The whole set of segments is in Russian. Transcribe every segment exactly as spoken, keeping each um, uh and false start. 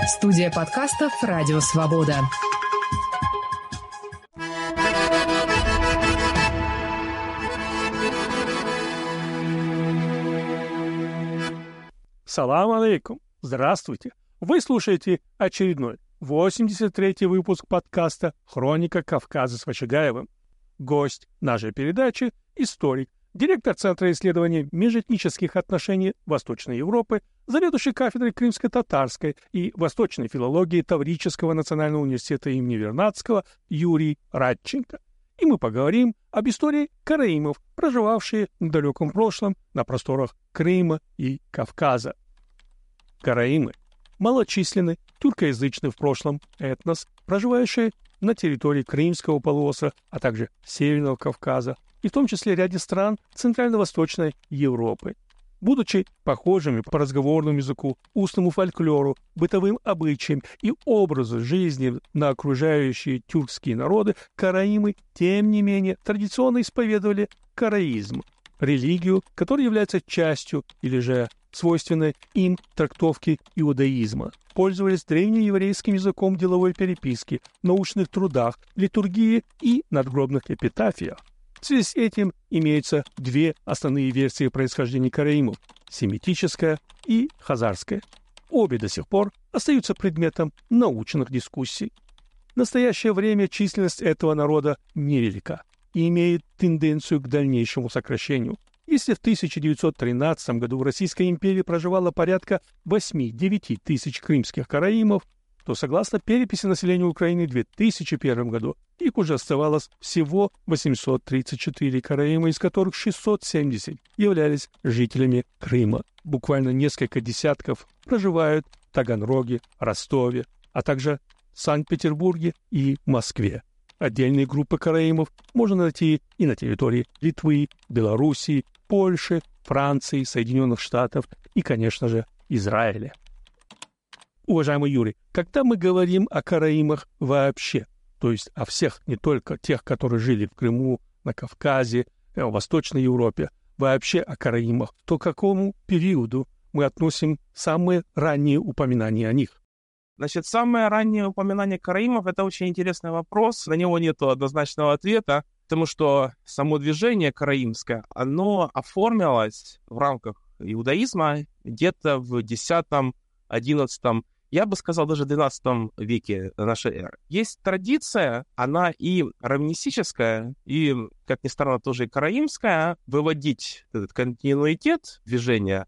Студия подкастов «Радио Свобода». Салам алейкум. Здравствуйте. Вы слушаете очередной восемьдесят третий выпуск подкаста «Хроника Кавказа» с Вачагаевым. Гость нашей передачи – историк, директор Центра исследований межэтнических отношений Восточной Европы, заведующий кафедрой крымско-татарской и восточной филологии Таврического национального университета имени Вернадского Юрий Радченко. И мы поговорим об истории караимов, проживавшие в далеком прошлом на просторах Крыма и Кавказа. Караимы – малочисленный, тюркоязычный в прошлом этнос, проживающий на территории Крымского полуострова, а также Северного Кавказа, и в том числе ряде стран Центрально-Восточной Европы. Будучи похожими по разговорному языку, устному фольклору, бытовым обычаям и образу жизни на окружающие тюркские народы, караимы, тем не менее, традиционно исповедовали караизм, религию, которая является частью или же свойственной им трактовки иудаизма. Пользовались древнееврейским языком в деловой переписке, научных трудах, литургии и надгробных эпитафиях. В связи с этим имеются две основные версии происхождения караимов – семитическая и хазарская. Обе до сих пор остаются предметом научных дискуссий. В настоящее время численность этого народа невелика и имеет тенденцию к дальнейшему сокращению. Если в тысяча девятьсот тринадцатом году в Российской империи проживало порядка восемь-девять тысяч крымских караимов, то, согласно переписи населения Украины в две тысячи первом году, их уже оставалось всего восемьсот тридцать четыре караима, из которых шестьсот семьдесят являлись жителями Крыма. Буквально несколько десятков проживают в Таганроге, Ростове, а также в Санкт-Петербурге и Москве. Отдельные группы караимов можно найти и на территории Литвы, Белоруссии, Польши, Франции, Соединенных Штатов и, конечно же, Израиля. Уважаемый Юрий, когда мы говорим о караимах вообще, то есть о всех, не только тех, которые жили в Крыму, на Кавказе, в Восточной Европе, вообще о караимах, то к какому периоду мы относим самые ранние упоминания о них? Значит, самое раннее упоминание караимов – это очень интересный вопрос, на него нет однозначного ответа, потому что само движение караимское, оно оформилось в рамках иудаизма где-то в десятом-одиннадцатом, я бы сказал, даже двенадцатом веке нашей эры. Есть традиция, она и раввинистическая, и, как ни странно, тоже и караимская, выводить этот континуитет движения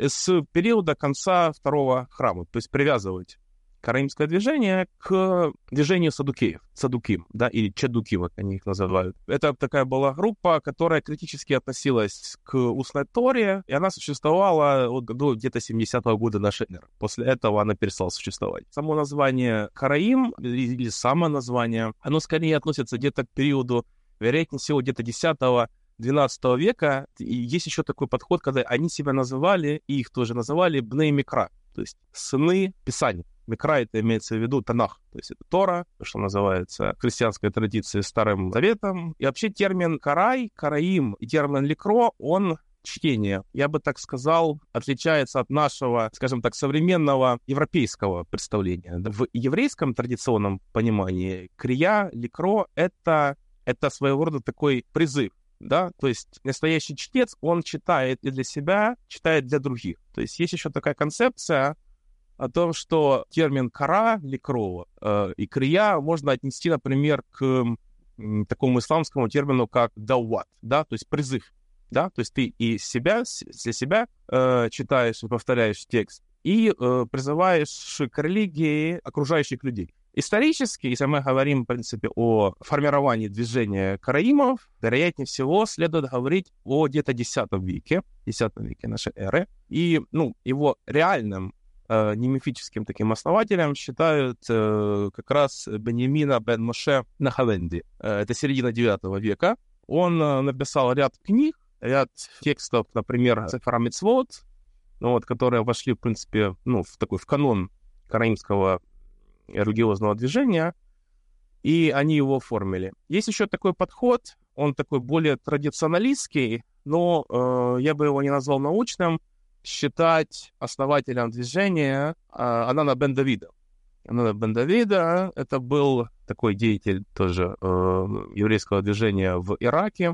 с периода конца второго храма, то есть привязывать караимское движение к движению садукеев, садуким, да, или чедуким, как они их называют. Это такая была группа, которая критически относилась к устной Торе, и она существовала вот, до где-то семидесятого года нашей эры. После этого она перестала существовать. Само название караим, или само название, оно скорее относится где-то к периоду, вероятнее всего, где-то десятого-двенадцатого века. И есть еще такой подход, когда они себя называли, и их тоже называли бней микра, то есть сыны Писания. Микра — это имеется в виду Танах, то есть это Тора, что называется в христианской традиции Старым Заветом. И вообще термин «карай», «караим» и термин «ликро», он чтение, я бы так сказал, отличается от нашего, скажем так, современного европейского представления. В еврейском традиционном понимании крия, ликро — это, это своего рода такой призыв. Да, то есть настоящий чтец, он читает и для себя, читает для других. То есть есть еще такая концепция о том, что термин «кара», «ликро» э, и «крия» можно отнести, например, к м, такому исламскому термину, как «дауат», да, то есть призыв, да, то есть ты и себя, для себя э, читаешь и повторяешь текст, и э, призываешь к религии окружающих людей. Исторически, если мы говорим, в принципе, о формировании движения караимов, вероятнее всего, следует говорить о где-то десятом веке, десятом веке нашей эры, и, ну, его реальным не мифическим таким основателем считают э, как раз Беньямина бен Моше Нахавенди. Э, это середина девятого века. Он э, написал ряд книг, ряд текстов, например, Сефера Мицвот, ну, вот, которые вошли, в принципе, ну, в такой в канон караимского религиозного движения, и они его оформили. Есть еще такой подход, он такой более традиционалистский, но э, я бы его не назвал научным, считать основателем движения э, Анана бен Давида. Анана бен Давида — это был такой деятель тоже э, еврейского движения в Ираке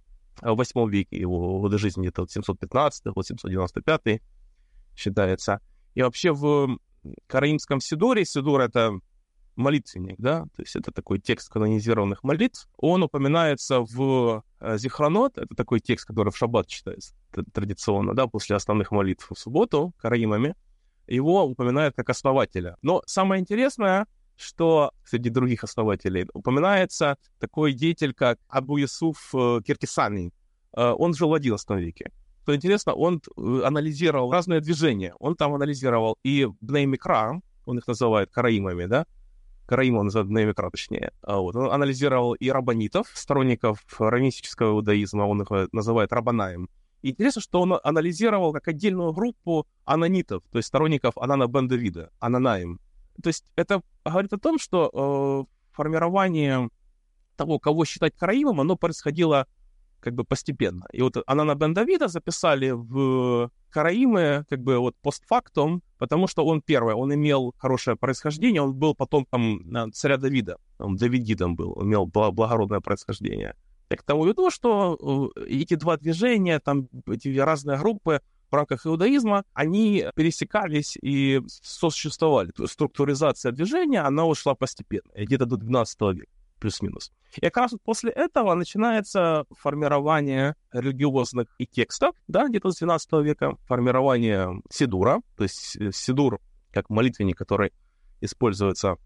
в восьмом веке. Его годы жизни где-то вот семьсот пятнадцатый, вот семьсот девяносто пятый считается. И вообще в караимском сидуре, сидур — это молитвенник, да, то есть это такой текст канонизированных молитв. Он упоминается в Зихронот, это такой текст, который в шаббат читается традиционно, да, после основных молитв в субботу караимами. Его упоминают как основателя. Но самое интересное, что среди других основателей упоминается такой деятель, как Абу Юсуф Киркисани. Он жил в одиннадцатом веке. Что интересно, он анализировал разные движения. Он там анализировал и Бней Микра, он их называет караимами, да, караим он называет Бней Микра, точнее. Вот. Он анализировал и раббанитов, сторонников раввинистического иудаизма, он их называет раббанаем. И интересно, что он анализировал как отдельную группу ананитов, то есть сторонников Анана бен Давида, ананаим. То есть это говорит о том, что э, формирование того, кого считать караимом, оно происходило как бы постепенно. И вот Анана бен Давида записали в караимы как бы вот постфактум, потому что он первый, он имел хорошее происхождение, он был потомком царя Давида, он давидидом был, имел благородное происхождение. Я к тому веду, что эти два движения, там эти разные группы в рамках иудаизма, они пересекались и сосуществовали. Структуризация движения, она ушла постепенно, где-то до двенадцатого века, плюс-минус. И как раз вот после этого начинается формирование религиозных и текстов, да, где-то с двенадцатого века, формирование сидура, то есть сидур как молитвенник, который используется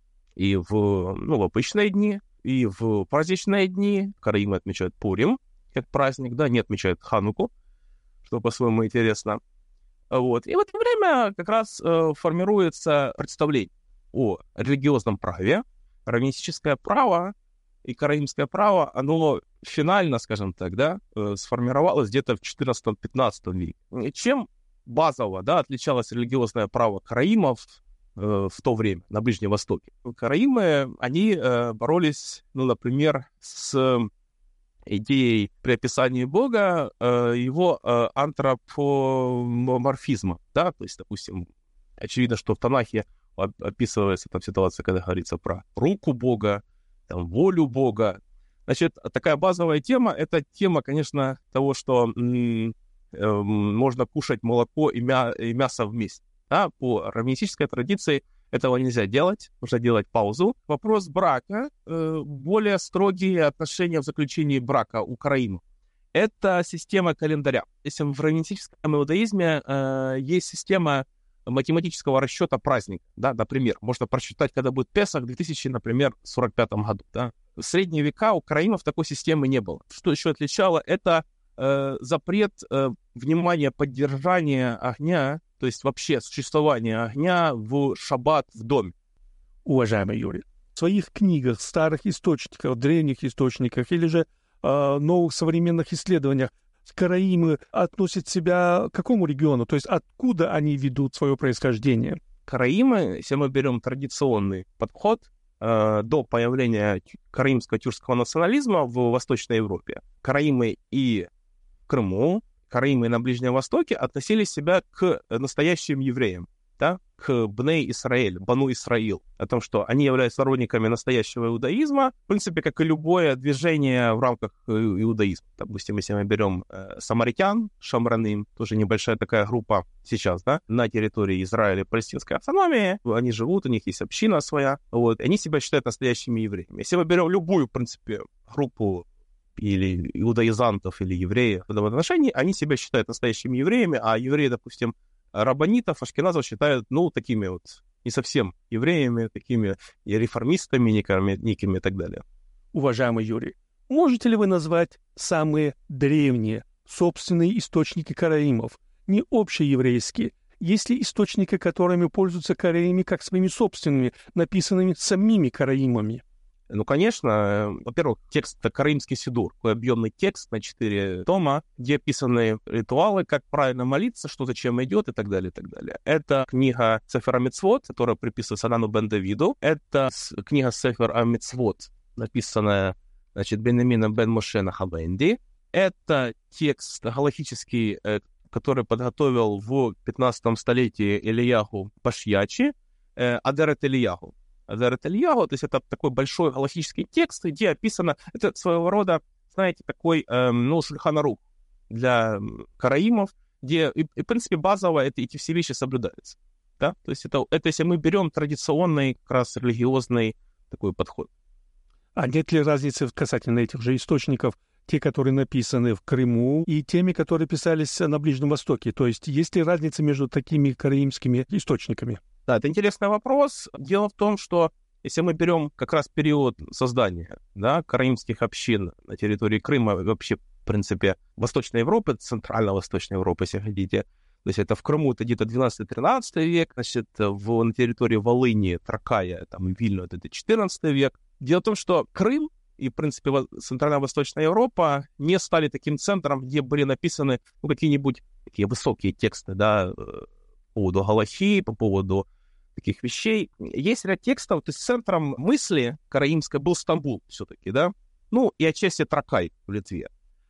и в, ну, в обычные дни, и в праздничные дни. Караимы отмечают Пурим как праздник, да, не отмечают Хануку, что по-своему интересно. Вот. И в это время как раз э, формируется представление о религиозном праве. Раввинистическое право и караимское право, оно финально, скажем так, да, э, сформировалось где-то в четырнадцатом-пятнадцатом веке. И чем базово, да, отличалось религиозное право караимов в то время, на Ближнем Востоке. Караимы, они э, боролись, ну, например, с идеей при описании Бога э, его э, антропоморфизма, да, то есть, допустим, очевидно, что в Танахе описывается там ситуация, когда говорится про руку Бога, там, волю Бога. Значит, такая базовая тема, это тема, конечно, того, что м- э, можно кушать молоко и, мя- и мясо вместе. Да, по раввинистической традиции этого нельзя делать, нужно делать паузу. Вопрос брака, э, более строгие отношения в заключении брака у караимов. Это система календаря. Если в раввинистическом иудаизме э, есть система математического расчета праздника, да, например, можно просчитать, когда будет Песах в две тысячи, например, сорок пятом году. Да. В средние века у караимов такой системы не было. Что еще отличало? Это э, запрет э, внимания, поддержания огня, то есть вообще существование огня в шаббат в доме. Уважаемый Юрий, в своих книгах, старых источниках, древних источниках или же э, новых современных исследованиях караимы относят себя к какому региону? То есть откуда они ведут свое происхождение? Караимы, если мы берем традиционный подход э, до появления караимского тюркского национализма в Восточной Европе, караимы и в Крыму, караимы на Ближнем Востоке относили себя к настоящим евреям, да, к Бней Исраэль, Бану Исраил, о том, что они являются сторонниками настоящего иудаизма, в принципе, как и любое движение в рамках иудаизма. Допустим, если мы берем э, самаритян, шамраним, тоже небольшая такая группа сейчас, да, на территории Израиля и палестинской автономии, они живут, у них есть община своя, вот, они себя считают настоящими евреями. Если мы берем любую, в принципе, группу или иудаизантов, или евреев в этом отношении, они себя считают настоящими евреями, а евреи, допустим, раббанитов, ашкеназов считают, ну, такими вот не совсем евреями, такими реформистами некими, некими и так далее. Уважаемый Юрий, можете ли вы назвать самые древние собственные источники караимов, не общееврейские? Есть ли источники, которыми пользуются караимы как своими собственными, написанными самими караимами? Ну, конечно, во-первых, текст — это караимский сидур, такой объемный текст на четыре тома, где описаны ритуалы, как правильно молиться, что зачем идет и так далее, и так далее. Это книга Сефер ха-Мицвот, которая приписывается Анану бен Давиду. Это книга Сефер ха-Мицвот, написанная, значит, Беньямином бен Моше Нахавенди. Это текст галахический, который подготовил в пятнадцатом столетии Ильяху Пашьячи. э, Адерет Ильягу. Адерет Ильягу, то есть это такой большой галактический текст, где описано, это своего рода, знаете, такой, э, ну, Шульхан Арух для караимов, где, и, и, в принципе, базово это, эти все вещи соблюдаются. Да? То есть это, это если мы берем традиционный, как раз религиозный такой подход. А нет ли разницы касательно этих же источников, те, которые написаны в Крыму, и теми, которые писались на Ближнем Востоке? То есть есть ли разница между такими караимскими источниками? Да, это интересный вопрос. Дело в том, что если мы берем как раз период создания, да, караимских общин на территории Крыма, вообще, в принципе, Восточной Европы, Центрально-Восточной Европы, если хотите, то есть это в Крыму это где-то двенадцатый-тринадцатый век, значит, в, на территории Волыни, Тракая, там, Вильну, это четырнадцатый век. Дело в том, что Крым и, в принципе, Центрально-Восточная Европа не стали таким центром, где были написаны ну, какие-нибудь такие высокие тексты, да, по поводу галахи, по поводу таких вещей. Есть ряд текстов, то есть центром мысли караимской был Стамбул все-таки, да, ну, и отчасти Тракай в Литве.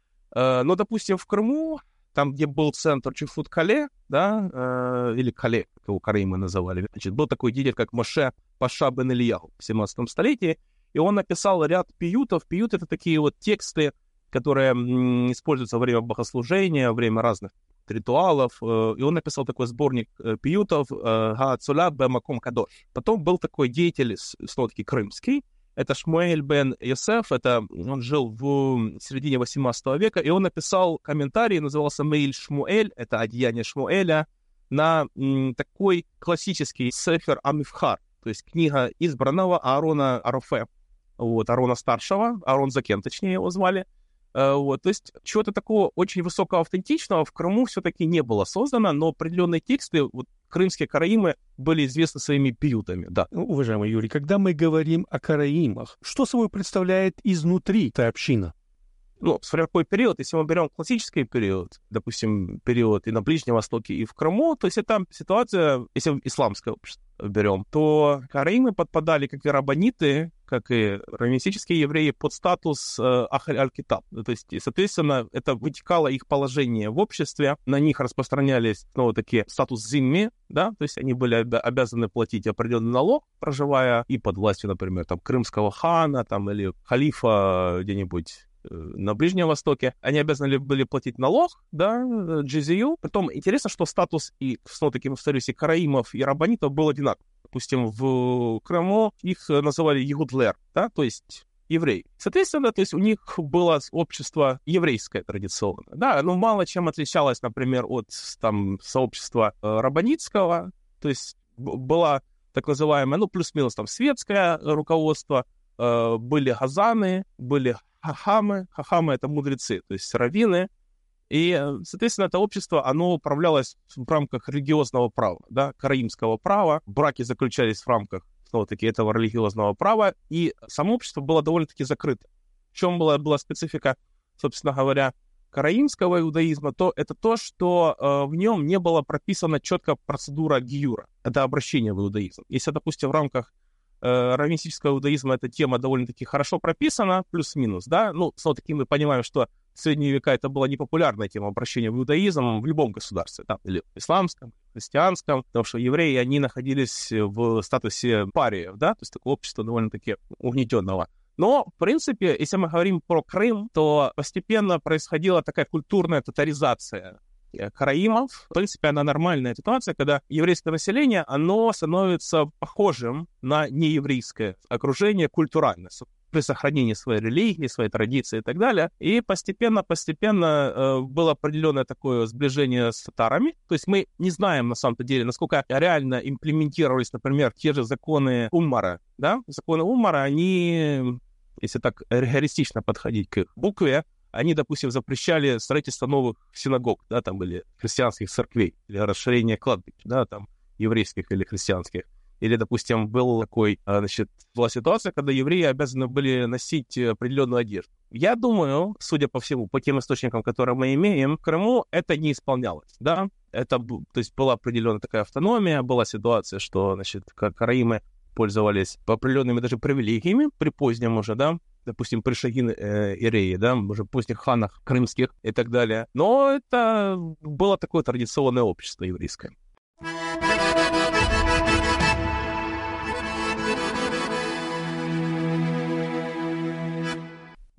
Но, допустим, в Крыму, там, где был центр Чуфут-Кале, да, э, или Кале, как его караимы называли, значит, был такой деятель, как Моше Паша бен Ильяху в семнадцатом столетии, и он написал ряд пиютов. Пиют — это такие вот тексты, которые м, используются во время богослужения, во время разных ритуалов, э, и он написал такой сборник э, пиютов «Гаацуля бе Маком Кадош». Потом был такой деятель, снова-таки крымский, это Шмуэль бен Йосеф, это, он жил в середине восемнадцатого века, и он написал комментарий, назывался «Мейль Шмуэль», это «Одеяние Шмуэля», на м, такой классический Сефер Амифхар, то есть книга избранного Аарона Арофе, вот, Аарона Старшего, Аарон Закен, точнее его звали. Вот, то есть чего-то такого очень высокого, аутентичного в Крыму все-таки не было создано, но определенные тексты, вот, крымские караимы были известны своими пиютами, да. Уважаемый Юрий, когда мы говорим о караимах, что собой представляет изнутри эта община? Ну, смотря какой период, если мы берем классический период, допустим, период и на Ближнем Востоке, и в Крыму, то есть это ситуация, если исламское общество берем, то караимы подпадали, как и раббаниты, как и раввинистические евреи, под статус э, Ахль аль-Китаб. То есть, соответственно, это вытекало их положение в обществе, на них распространялись, ну, вот такие статус зимми, да, то есть они были обя- обязаны платить определенный налог, проживая и под властью, например, там, крымского хана, там, или халифа где-нибудь на Ближнем Востоке, они обязаны были платить налог, да, джизию. Притом интересно, что статус и, снова-таки, повторюсь, и караимов, и раббанитов был одинаковый. Допустим, в Крыму их называли егудлер, да, то есть еврей. Соответственно, то есть у них было общество еврейское традиционно, да, оно мало чем отличалось, например, от там сообщества раббанитского, то есть была так называемая, ну, плюс-минус там светское руководство, были газаны, были хахамы. Хахамы — это мудрецы, то есть раввины. И, соответственно, это общество, оно управлялось в рамках религиозного права, да, караимского права. Браки заключались в рамках, снова-таки, этого религиозного права. И само общество было довольно-таки закрыто. В чем была, была специфика, собственно говоря, караимского иудаизма, то это то, что э, в нем не была прописана четко процедура гиюра. Это обращение в иудаизм. Если, допустим, в рамках раввинистического иудаизма эта тема довольно-таки хорошо прописана, плюс-минус, да, ну, снова-таки мы понимаем, что в средние века это была непопулярная тема обращения в иудаизм в любом государстве, там, или в исламском, христианском, потому что евреи, они находились в статусе париев, да, то есть такое общество довольно-таки угнетенного. Но, в принципе, если мы говорим про Крым, то постепенно происходила такая культурная татаризация караимов. В принципе, она нормальная ситуация, когда еврейское население, оно становится похожим на нееврейское окружение культурально, при сохранении своей религии, своей традиции и так далее. И постепенно-постепенно э, было определенное такое сближение с татарами. То есть мы не знаем, на самом-то деле, насколько реально имплементировались, например, те же законы Умара. Да? Законы Умара, они, если так реалистично подходить к их букве, они, допустим, запрещали строительство новых синагог, да, там были христианских церквей, или расширение кладбищ, да, там, еврейских или христианских. Или, допустим, был такой, значит, была ситуация, когда евреи обязаны были носить определенную одежду. Я думаю, судя по всему, по тем источникам, которые мы имеем, в Крыму это не исполнялось, да. Это, то есть, была определенная такая автономия, была ситуация, что, значит, караимы пользовались определенными даже привилегиями при позднем уже, да, допустим, при Шагин-Иреи, да, уже поздних ханах крымских и так далее. Но это было такое традиционное общество еврейское.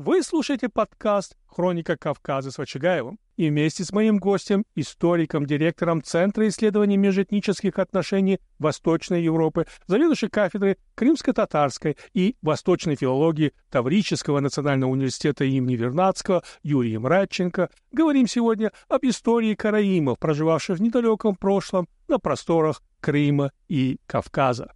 Вы слушаете подкаст «Хроника Кавказа» с Вачагаевым. И вместе с моим гостем, историком, директором Центра исследований межэтнических отношений Восточной Европы, заведующей кафедрой крымско-татарской и восточной филологии Таврического национального университета имени Вернадского Юрием Радченко, говорим сегодня об истории караимов, проживавших в недалеком прошлом на просторах Крыма и Кавказа.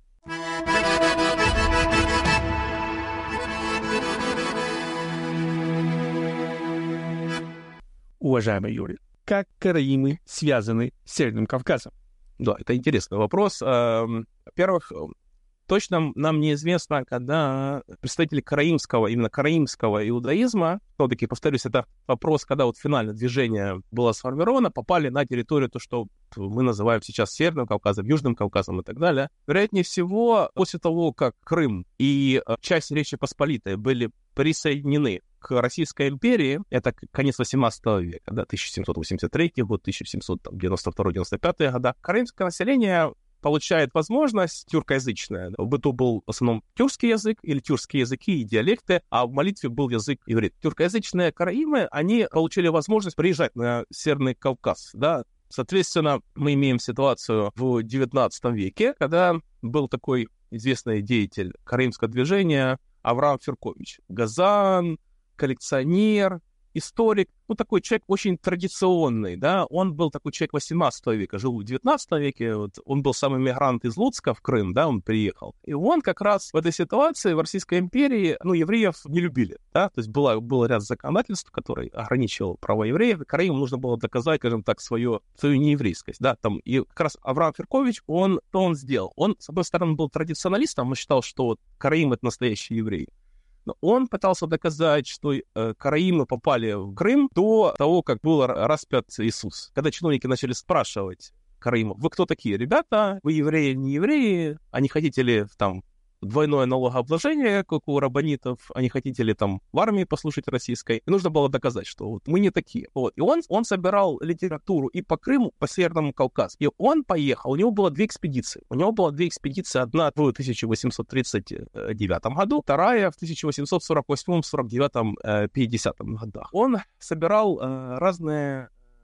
Уважаемый Юрий, как караимы связаны с Северным Кавказом? Да, это интересный вопрос. Во-первых, точно нам неизвестно, когда представители караимского, именно караимского иудаизма, все-таки, повторюсь, это вопрос, когда вот финальное движение было сформировано, попали на территорию, то, что мы называем сейчас Северным Кавказом, Южным Кавказом и так далее. Вероятнее всего, после того, как Крым и часть Речи Посполитой были присоединены к Российской империи, это конец восемнадцатого века, да, тысяча семьсот восемьдесят третий год, тысяча семьсот девяносто второй — девяносто пятый года, караимское население получает возможность тюркоязычная. В быту был в основном тюркский язык или тюркские языки и диалекты, а в молитве был язык иврит. Тюркоязычные караимы, они получили возможность приезжать на Северный Кавказ, да. Соответственно, мы имеем ситуацию в девятнадцатом веке, когда был такой известный деятель караимского движения Авраам Феркович. Газан, коллекционер, историк, ну, такой человек очень традиционный, да, он был такой человек восемнадцатого века, жил в девятнадцатом веке, вот, он был сам иммигрант из Луцка в Крым, да, он приехал, и он как раз в этой ситуации в Российской империи, ну, евреев не любили, да, то есть было, был ряд законодательств, который ограничивал права евреев, и караимам нужно было доказать, скажем так, свою, свою нееврейскость, да, там, и как раз Авраам Феркович, он, что он сделал? Он, с одной стороны, был традиционалистом, он считал, что вот караим — это настоящий еврей. Но он пытался доказать, что э, караимы попали в Крым до того, как был распят Иисус. Когда чиновники начали спрашивать караимов: вы кто такие, ребята? Вы евреи, не евреи? А не хотите ли там двойное налогообложение, как у раббанитов, а не хотите ли там в армии послушать российской? И нужно было доказать, что вот мы не такие. Вот. И он, он собирал литературу и по Крыму, по Северному Кавказу. И он поехал, у него было две экспедиции. У него было две экспедиции, одна в тысяча восемьсот тридцать девятом году, вторая в тысяча восемьсот сорок восьмом — сорок девятом — пятидесятом годах. Он собирал э, разные,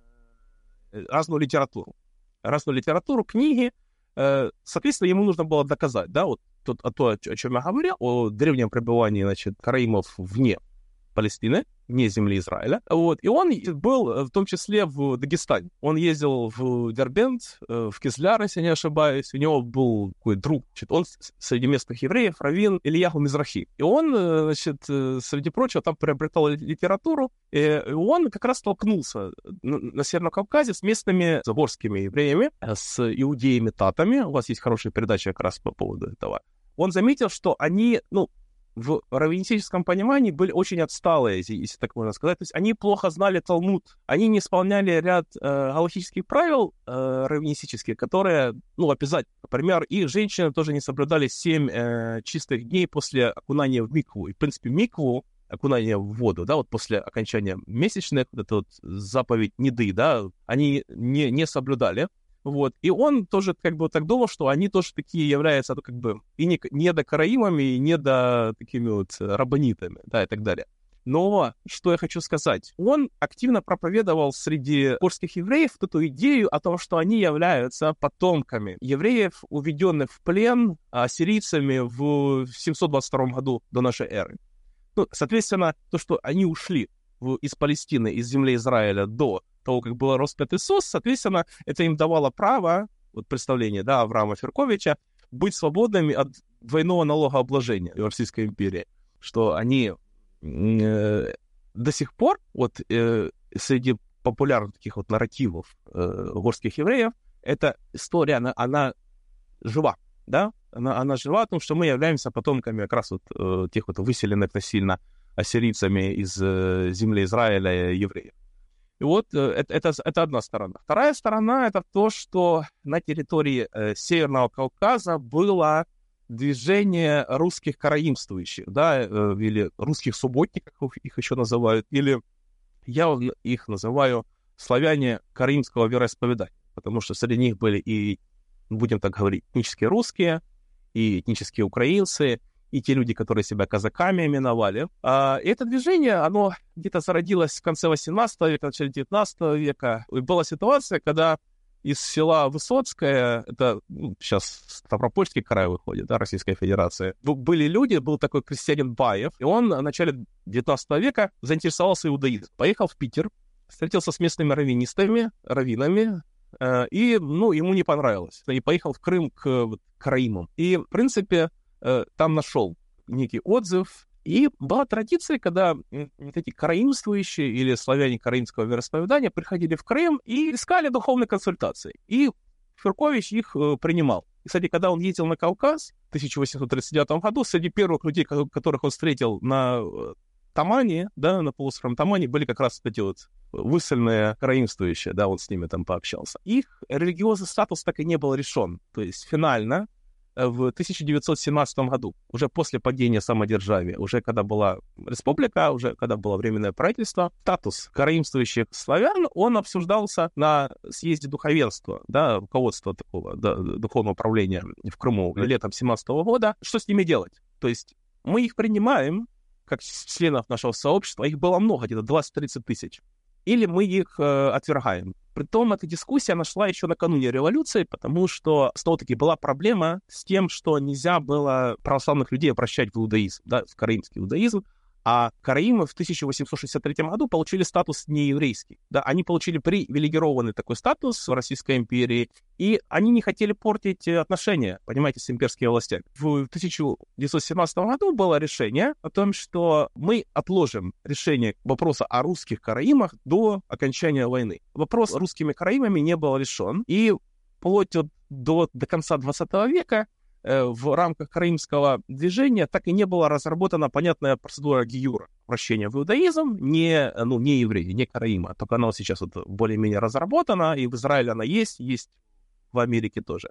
разную литературу. Разную литературу, книги. Э, соответственно, ему нужно было доказать, да, вот Тут, о том, о чем я говорил, о древнем пребывании, значит, караимов вне Палестины, вне земли Израиля. Вот. И он был в том числе в Дагестане. Он ездил в Дербент, в Кизляр, если не ошибаюсь. У него был такой друг, значит, он среди местных евреев, раввин Ильяху Мизрахи. И он, значит, среди прочего, там приобретал литературу. И он как раз столкнулся на Северном Кавказе с местными заборскими евреями, с иудеями-татами. У вас есть хорошая передача как раз по поводу этого. Он заметил, что они, ну, в раввинистическом понимании были очень отсталые, если так можно сказать. То есть они плохо знали Талмуд, они не исполняли ряд э, галактических правил э, раввинистических, которые, ну, обязательно. Например, и женщины тоже не соблюдали семь э, чистых дней после окунания в микву. И, в принципе, микву, окунание в воду, да, вот после окончания месячных, вот эта вот заповедь неды, да, они не, не соблюдали. Вот. И он тоже как бы так думал, что они тоже такие являются, ну, как бы и не, не до караимами, и не до такими вот раббанитами, да, и так далее. Но что я хочу сказать, он активно проповедовал среди горских евреев эту идею о том, что они являются потомками евреев, уведенных в плен ассирийцами в семьсот двадцать втором году до нашей эры. Ну, соответственно, то, что они ушли в, из Палестины, из земли Израиля до того, как был распят Иисус, соответственно, это им давало право, вот представление, да, Авраама Ферковича, быть свободными от двойного налогообложения в Российской империи, что они э, до сих пор, вот э, среди популярных таких вот нарративов э, горских евреев, эта история, она, она жива, да, она, она жива, потому что мы являемся потомками как раз вот э, тех вот выселенных насильно ассирийцами из э, земли Израиля евреев. И вот э, это, это, это одна сторона. Вторая сторона — это то, что на территории э, Северного Кавказа было движение русских караимствующих, да, э, или русских субботников, как их еще называют, или я их называю славяне караимского вероисповедания, потому что среди них были и, будем так говорить, этнические русские, и этнические украинцы, и те люди, которые себя казаками именовали. А, и это движение, оно где-то зародилось в конце восемнадцатого века, в начале девятнадцатого века. И была ситуация, когда из села Высоцкое, это ну, сейчас Ставропольский край выходит, да, Российская Федерация, были люди, был такой крестьянин Баев, и он в начале девятнадцатого века заинтересовался иудаизмом. Поехал в Питер, встретился с местными раввинистами, раввинами, э, и, ну, ему не понравилось. И поехал в Крым к вот, караимам. И, в принципе, э, там нашел некий отзыв. И была традиция, когда вот эти караимствующие или славяне караимского вероисповедания приходили в Крым и искали духовной консультации. И Фуркович их э, принимал. И, кстати, когда он ездил на Кавказ в тысяча восемьсот тридцать девятом году, среди первых людей, которых он встретил на Тамане, да, на полуострове Тамане, были как раз эти вот высыльные караимствующие, да, он с ними там пообщался. Их религиозный статус так и не был решен. То есть финально в тысяча девятьсот семнадцатом году, уже после падения самодержавия, уже когда была республика, уже когда было временное правительство, статус караимствующих славян, он обсуждался на съезде духовенства, да, руководства такого да, духовного управления в Крыму летом семнадцатого года. Что с ними делать? То есть мы их принимаем как членов нашего сообщества, их было много, где-то двадцать-тридцать тысяч, или мы их э, отвергаем. Притом эта дискуссия нашла еще накануне революции, потому что, снова-таки, была проблема с тем, что нельзя было православных людей обращать в иудаизм, да, в караимский иудаизм, а караимы в тысяча восемьсот шестьдесят третьем году получили статус нееврейский. Да, они получили привилегированный такой статус в Российской империи, и они не хотели портить отношения, понимаете, с имперскими властями. В тысяча девятьсот семнадцатом году было решение о том, что мы отложим решение вопроса о русских караимах до окончания войны. Вопрос с русскими караимами не был решен, и вплоть до, до конца двадцатого века в рамках караимского движения так и не была разработана понятная процедура гиюра, обращения в иудаизм, не, ну, не евреи, не караима. Только она сейчас вот более-менее разработана, и в Израиле она есть, есть в Америке тоже.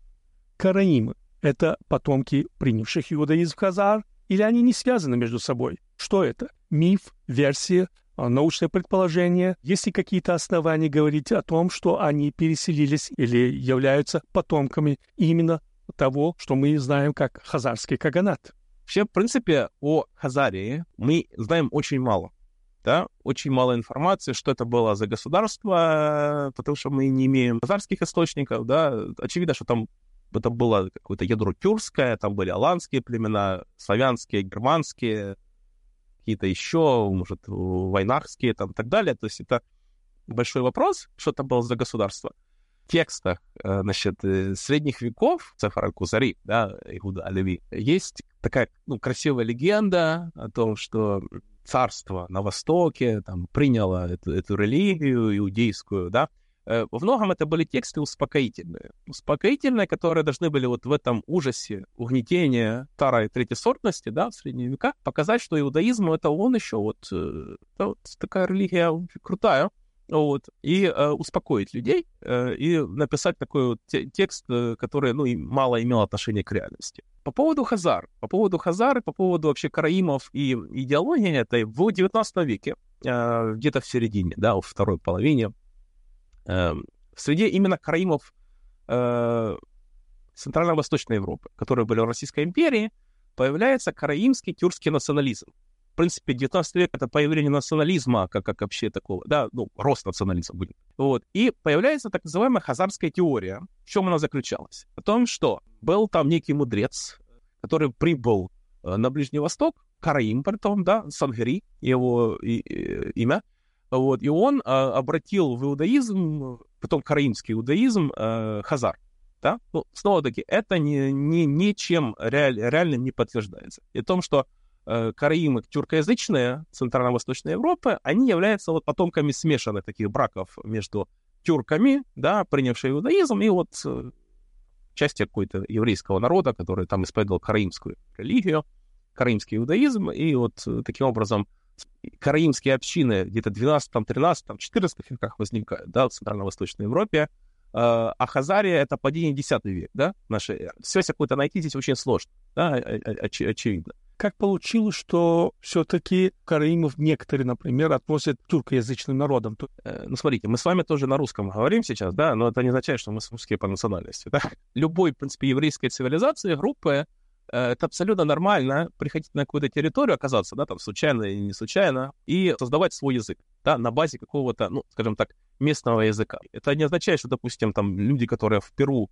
Караимы — это потомки принявших иудаизм хазар, или они не связаны между собой? Что это? Миф, версия, научное предположение? Есть ли какие-то основания говорить о том, что они переселились или являются потомками именно того, что мы знаем как хазарский каганат? Вообще, в принципе, о Хазарии мы знаем очень мало. Да? Очень мало информации, что это было за государство, потому что мы не имеем хазарских источников. Да? Очевидно, что там это было какое-то ядро тюркское, там были аланские племена, славянские, германские, какие-то еще, может, войнахские там, и так далее. То есть это большой вопрос, что это было за государство. В текстах, значит, средних веков, Сефер аль-Кузари, да, Игуда аль-Леви, есть такая, ну, красивая легенда о том, что царство на Востоке там приняло эту, эту религию иудейскую, да. Во многом это были тексты успокоительные. Успокоительные, которые должны были вот в этом ужасе угнетения второй и третьей сортности, да, в средние века, показать, что иудаизм — это он еще вот, это вот такая религия крутая. Вот, и э, успокоить людей, э, и написать такой вот те- текст, э, который, ну, и мало имел отношения к реальности. По поводу хазар, по поводу хазар, по поводу вообще караимов и идеологии этой, в девятнадцатом веке, э, где-то в середине, да, во второй половине, э, в среде именно караимов э, Центрально-Восточной Европы, которые были в Российской империи, появляется караимский тюркский национализм. В принципе, девятнадцатый век — это появление национализма, как, как вообще такого, да, ну, рост национализма будет. Вот. И появляется так называемая хазарская теория. В чем она заключалась? О том, что был там некий мудрец, который прибыл на Ближний Восток, караим, притом, да, Сангери, его и, и, имя, вот, и он а, обратил в иудаизм, потом караимский иудаизм, а, хазар. Да? Ну, снова-таки, это ни, ни, ничем реаль, реальным не подтверждается. И о том, что караимы тюркоязычные Центрально-Восточной Европы, они являются вот потомками смешанных таких браков между тюрками, да, принявшими иудаизм, и вот части какой-то еврейского народа, который там исповедовал караимскую религию, караимский иудаизм, и вот таким образом караимские общины где-то в двенадцатом, тринадцатом, четырнадцатом веках возникают, да, в Центрально-Восточной Европе, а Хазария — это падение десятый век, да, нашей эры. Связь какую-то найти здесь очень сложно, да, оч- очевидно. Как получилось, что все-таки караимов некоторые, например, относят к тюркоязычным народам? Ну, смотрите, мы с вами тоже на русском говорим сейчас, да, но это не означает, что мы русские по национальности, да. Любой, в принципе, еврейской цивилизации, группы, это абсолютно нормально приходить на какую-то территорию, оказаться, да, там, случайно или не случайно, и создавать свой язык, да, на базе какого-то, ну, скажем так, местного языка. Это не означает, что, допустим, там, люди, которые в Перу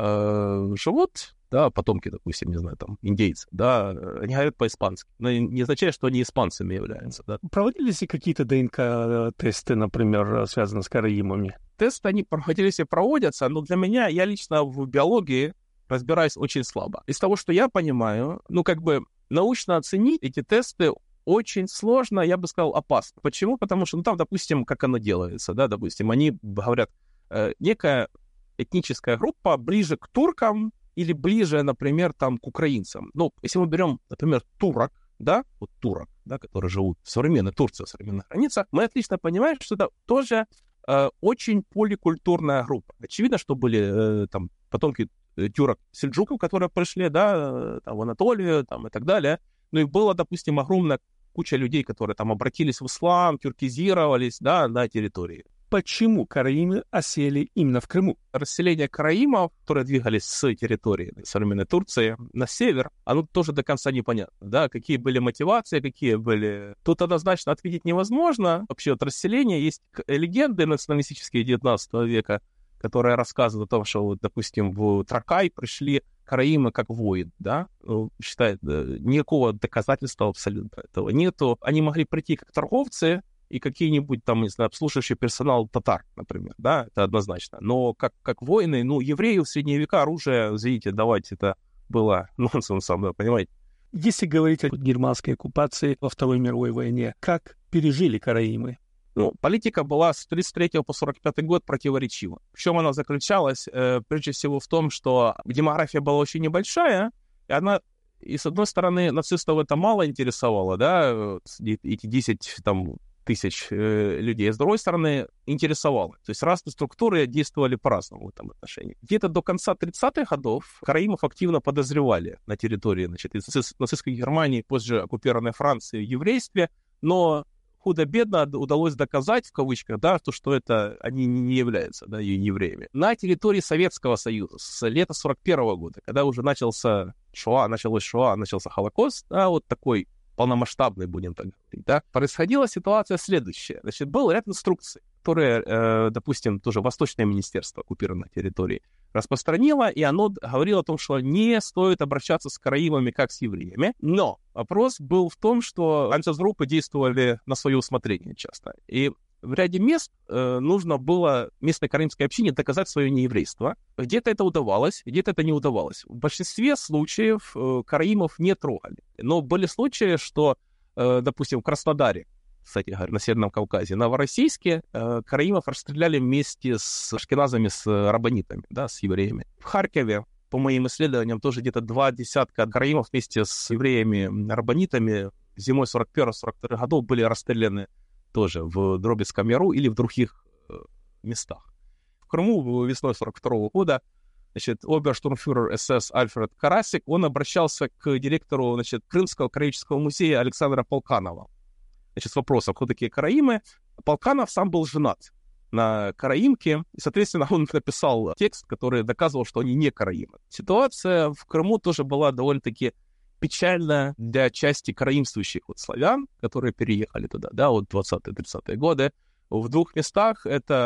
э, живут, да, потомки, допустим, не знаю, там, индейцы, да, они говорят по-испански, но не означает, что они испанцами являются, да. Проводились ли какие-то ДНК-тесты, например, связанные с караимами? Тесты, они проводились и проводятся, но для меня, я лично в биологии разбираюсь очень слабо. Из того, что я понимаю, ну, как бы, научно оценить эти тесты очень сложно, я бы сказал, опасно. Почему? Потому что, ну, там, допустим, как оно делается, да, допустим, они говорят, э, некая этническая группа ближе к туркам или ближе, например, там, к украинцам. Ну, если мы берем, например, турок, да, вот турок, да, которые живут в современной Турции, в современных границах, мы отлично понимаем, что это тоже э, очень поликультурная группа. Очевидно, что были э, там потомки тюрок-сельджуков, которые пришли, да, там, в Анатолию, там, и так далее. Ну, и было, допустим, огромная куча людей, которые там обратились в ислам, тюркизировались, да, на территории. Почему караимы осели именно в Крыму? Расселение караимов, которые двигались с территории современной Турции на север, оно тоже до конца непонятно, да, какие были мотивации, какие были... Тут однозначно ответить невозможно. Вообще от расселения есть легенды националистические девятнадцатого века, которые рассказывают о том, что, вот, допустим, в Тракай пришли караимы как воин, да, ну, считает, никакого доказательства абсолютно этого нету. Они могли прийти как торговцы и какие-нибудь там, не знаю, обслуживающий персонал татар, например, да, это однозначно. Но как, как воины, ну, евреи в средние века оружие, извините, давать это было нонсенсом, да, понимаете? Если говорить о германской оккупации во Второй мировой войне, как пережили караимы? Ну, политика была с тридцать третьего по сорок пятый год противоречива. В чем она заключалась? Э, прежде всего в том, что демография была очень небольшая, и она, и с одной стороны, нацистов это мало интересовало, да, эти десять там, тысяч э, людей, а с другой стороны, интересовало. То есть разные структуры действовали по-разному в этом отношении. Где-то до конца тридцатых годов караимов активно подозревали на территории, значит, нацистской Германии, позже оккупированной Франции, в еврействе, но худо-бедно удалось доказать, в кавычках, да, то, что это они не являются, да, евреями. На территории Советского Союза с лета сорок первого года, когда уже начался Шоа, началось Шоа, начался Холокост, да, вот такой полномасштабный, будем так говорить, да, происходила ситуация следующая. Значит, был ряд инструкций, которые, э, допустим, тоже Восточное министерство оккупированной территории распространило, и оно говорило о том, что не стоит обращаться с караимами как с евреями. Но вопрос был в том, что антигруппы действовали на свое усмотрение часто. И в ряде мест э, нужно было местной караимской общине доказать свое нееврейство. Где-то это удавалось, где-то это не удавалось. В большинстве случаев э, караимов не трогали. Но были случаи, что, э, допустим, в Краснодаре, кстати говоря, на Северном Кавказе, Новороссийске э, караимов расстреляли вместе с ашкеназами, с раббанитами, да, с евреями. В Харькове, по моим исследованиям, тоже где-то два десятка караимов вместе с евреями-раббанитами зимой сорок первого сорок второго годов были расстреляны тоже в Дробицком Яру или в других э, местах. В Крыму весной сорок второго года, значит, оберштурмфюрер СС Альфред Карасик, он обращался к директору, значит, Крымского краеведческого музея Александра Полканова, значит, с вопросом, кто такие караимы. Полканов сам был женат на караимке, и, соответственно, он написал текст, который доказывал, что они не караимы. Ситуация в Крыму тоже была довольно-таки печально для части караимствующих вот славян, которые переехали туда, да, вот двадцатые-тридцатые годы. В двух местах,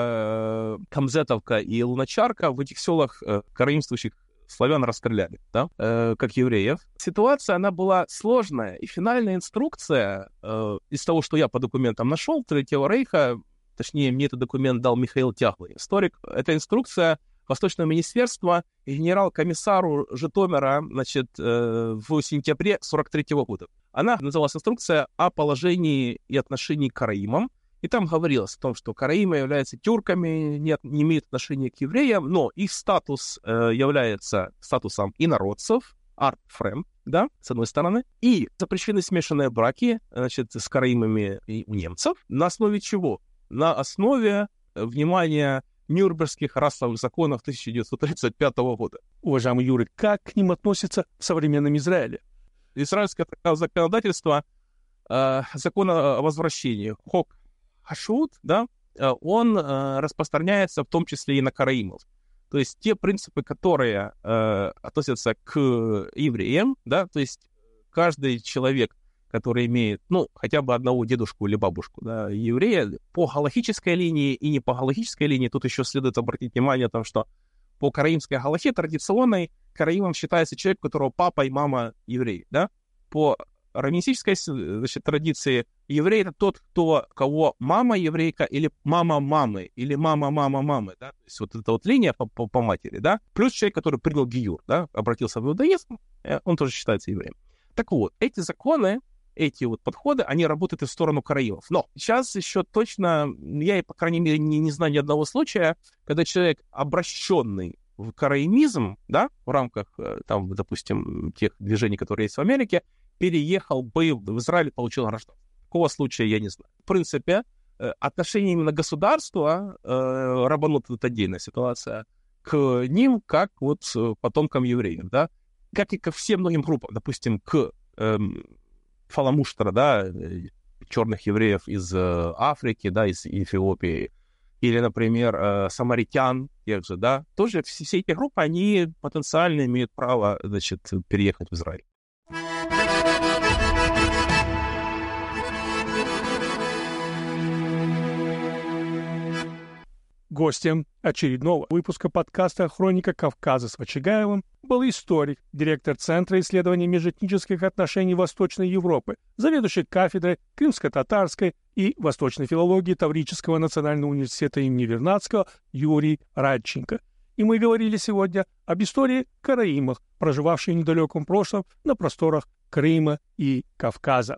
это Камзетовка и Луначарка, в этих селах караимствующих славян расстреляли, да, э, как евреев. Ситуация, она была сложная, и финальная инструкция, э, из того, что я по документам нашел, Третьего Рейха, точнее, мне этот документ дал Михаил Тяглый, историк, это инструкция Восточного министерства и генерал-комиссару Житомира, значит, э, в сентябре сорок третьего года. Она называлась инструкция о положении и отношении к караимам. И там говорилось о том, что караимы являются тюрками, не, не имеют отношения к евреям, но их статус э, является статусом инородцев, арт-фрем, да, с одной стороны, и запрещены смешанные браки, значит, с караимами и у немцев. На основе чего? На основе, внимания, Нюрнбергских расовых законов тысяча девятьсот тридцать пятого года. Уважаемый Юрий, как к ним относятся в современном Израиле? Израильское законодательство, э, закон о возвращении, Хок Хашут, да, он э, распространяется в том числе и на караимов. То есть те принципы, которые э, относятся к евреям, да, то есть каждый человек, который имеет, ну, хотя бы одного дедушку или бабушку, да, еврея, по галахической линии и не по галахической линии, тут еще следует обратить внимание о том, что по караимской галахе традиционной караимом считается человек, у которого папа и мама евреи, да. По раввинистической, значит, традиции еврей — это тот, кто, кого мама еврейка или мама мамы, или мама мама мамы, да, то есть вот эта вот линия по, по, по матери, да, плюс человек, который принял гиюр, да, обратился в иудаизм, он тоже считается евреем. Так вот, эти законы, эти вот подходы, они работают и в сторону караимов. Но сейчас еще точно, я, по крайней мере, не, не знаю ни одного случая, когда человек, обращенный в караимизм, да, в рамках, там, допустим, тех движений, которые есть в Америке, переехал бы в Израиль и получил гражданство. Такого случая я не знаю. В принципе, отношение именно государства, рабанут — это отдельная ситуация, к ним, как вот потомкам евреев, да, как и ко всем многим группам, допустим, к эм, фаламуштра, да, черных евреев из э, Африки, да, из Эфиопии, или, например, э, самаритян, тех же, да, тоже все, все эти группы, они потенциально имеют право, значит, переехать в Израиль. Гостем очередного выпуска подкаста «Хроника Кавказа» с Вачагаевым был историк, директор Центра исследований межэтнических отношений Восточной Европы, заведующий кафедрой крымско-татарской и восточной филологии Таврического национального университета имени Вернадского Юрий Радченко. И мы говорили сегодня об истории караимов, проживавших в недалеком прошлом на просторах Крыма и Кавказа.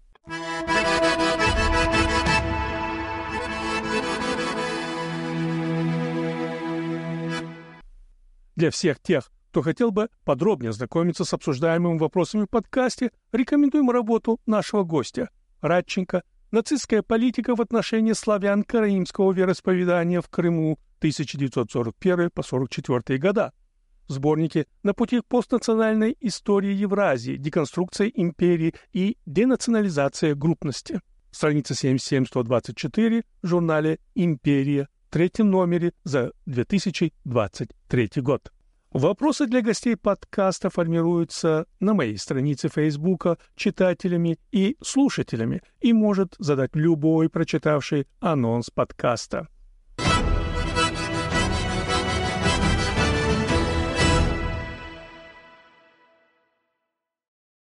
Для всех тех, кто хотел бы подробнее ознакомиться с обсуждаемыми вопросами в подкасте, рекомендуем работу нашего гостя Радченко «Нацистская политика в отношении славян караимского вероисповедания в Крыму тысяча девятьсот сорок первый по сорок четвёртый года». В сборнике «На пути к постнациональной истории Евразии. Деконструкция империи и денационализация группности». Страница семьдесят семь сто двадцать четыре в журнале «Империя», в третьем номере за две тысячи двадцать третий год. Вопросы для гостей подкаста формируются на моей странице Фейсбука читателями и слушателями и может задать любой прочитавший анонс подкаста.